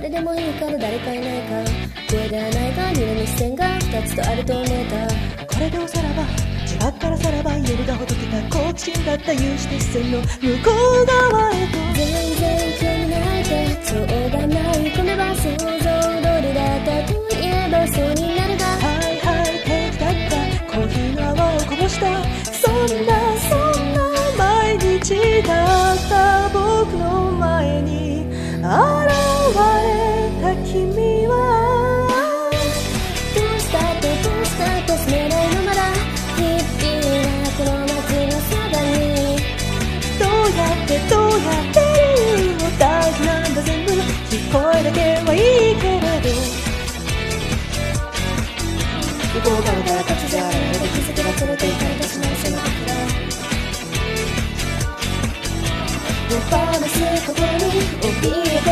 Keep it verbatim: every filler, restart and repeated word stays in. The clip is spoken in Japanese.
誰でもいいから誰かいないか、声ではないが二の視線が二つとあると思えた。 これでおさらば自白からさらば夜がほどけた好奇心だった有刺鉄線の向こう側へと。 全然興味ないってしょうがない、込めば想像通りだったと言えばそうになるが、 はいはい平気だったコーヒーの泡をこぼした、そんなそんな毎日だった僕の前に現れた君は、 どうしたってどうしたって住めないのまだヒッピーなこの街のそばに、 どうやってどうやってもう大事なんだ全部、聞こえだけはいいけれど、向こう側から立ち去られて気づけば連れて行かれてしまうその時だ。手放すことに怯えて